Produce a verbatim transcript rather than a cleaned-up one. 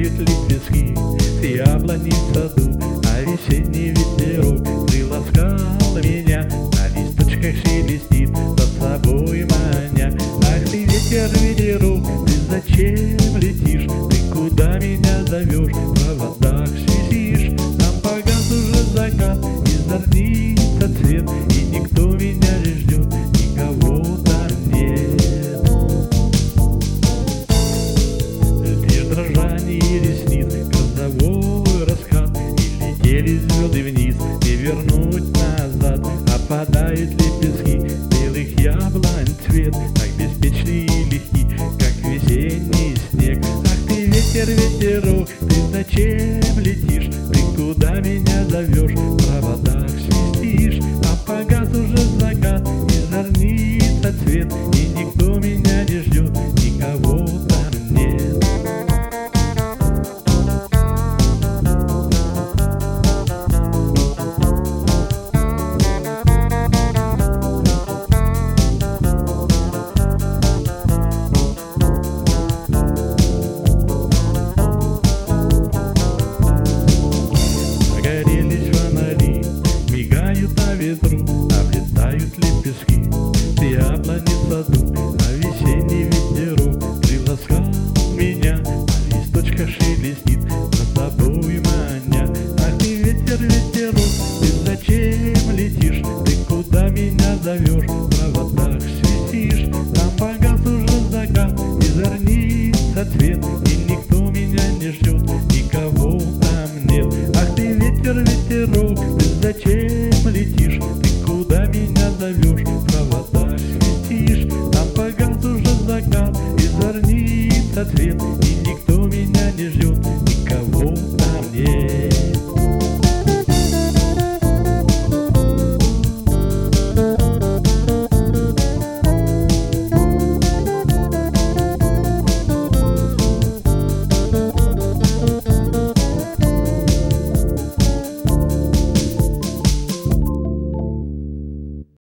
Опадают лепестки с яблони в саду, а весенний ветерок приласкал меня, на листочках шелестит, за собой маня. Ах ты, ветер, ветерок, ты зачем летишь? Ты куда меня зовешь? В проводах свистишь. Там погас уже закат, и зорнится цвет, и никто меня не ждет, никого там нет. Лишь дрожание ресниц, грозовой раскат, и летели звезды вниз, не вернуть назад. Опадают лепестки белых яблонь цвет, так беспечный и легкий, как весенний снег. Ах ты, ветер, ветерок, ты зачем летишь? Ты куда меня зовешь? В проводах свистишь. А погас уже закат, и зорнится цвет, и никто меня не ждет, никого там нет. На ветру облетают лепестки с яблони в саду, а весенний ветерок приласкал меня, на листочках шелестит, за собой маня. Ах ты, ветер, ветерок, ты зачем летишь? Ты куда меня зовешь? В проводах свистишь. Там погас уже закат, и зорнится цвет, и никто меня не ждет, никого там нет. Ах ты, ветер, ветерок, ты зачем летишь? Ты куда меня зовешь? В проводах свистишь. Там погас уже закат, и зорнится цвет, и